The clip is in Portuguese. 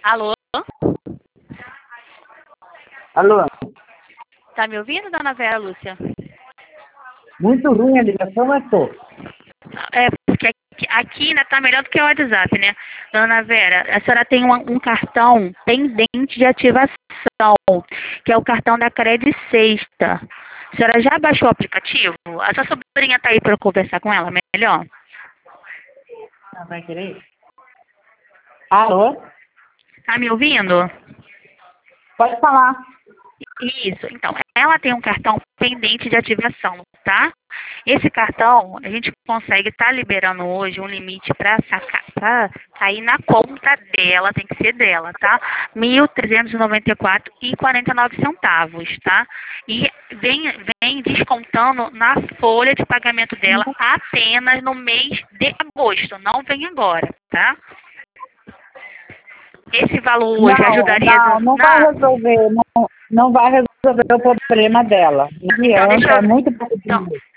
Alô? Alô? Tá me ouvindo, dona Vera Lúcia? Muito ruim a ligação, mas tô. É, porque aqui né, tá melhor do que o WhatsApp, né? Dona Vera, a senhora tem um cartão pendente de ativação, que é o cartão da Cred Sexta. A senhora já baixou o aplicativo? A sua sobrinha tá aí para eu conversar com ela melhor? Ah, vai querer? Alô? Tá me ouvindo? Pode falar. Isso. Então, ela tem um cartão pendente de ativação, tá? Esse cartão, a gente consegue estar liberando hoje um limite para sacar, para cair na conta dela, tem que ser dela, tá? R$ 1.394,49, tá? E vem descontando na folha de pagamento dela apenas no mês de agosto, não vem agora, tá? Esse valor hoje ajudaria Não vai resolver, não vai resolver o problema dela. Não Então, adianta, é muito pouco então, dinheiro.